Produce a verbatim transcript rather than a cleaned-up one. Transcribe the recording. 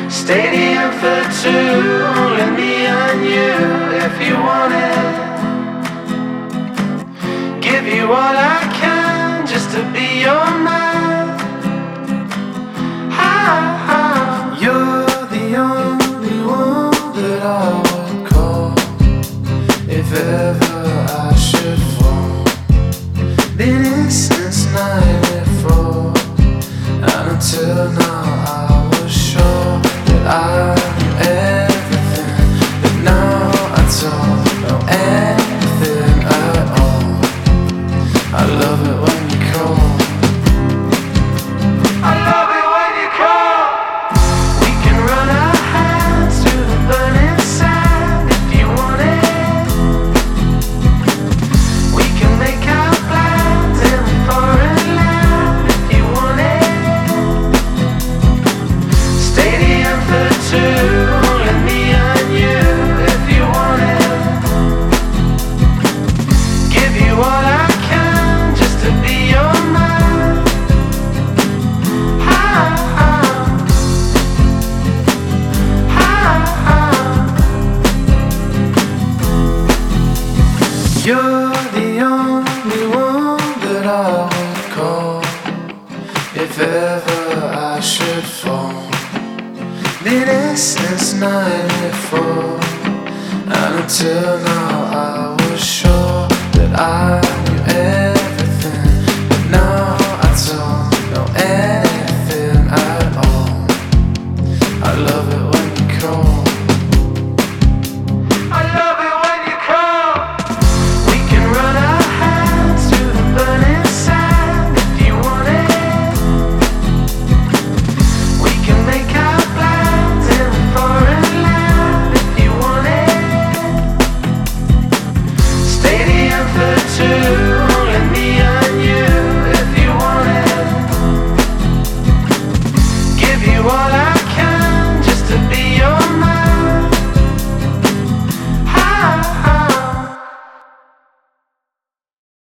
Stadium for two, only me and you. If you want it, give you all I can just to be your man. Ah, you're the only one that I would call if ever I should fall. Been in since ninety-four, and until now I was sure that I knew everything, but now I don't know anything at all. I love it when you call. I love it when you call. We can run our hands through the burning sand if you want it. We can make our plans in a foreign land if you want it. Stadium for two, only me and you. If you want it, give you all I can just to be your man. Ah, ah, ah, ah. You're the only one that I would call if ever I should fall. Been in since ninety-four, and until now I was sure that I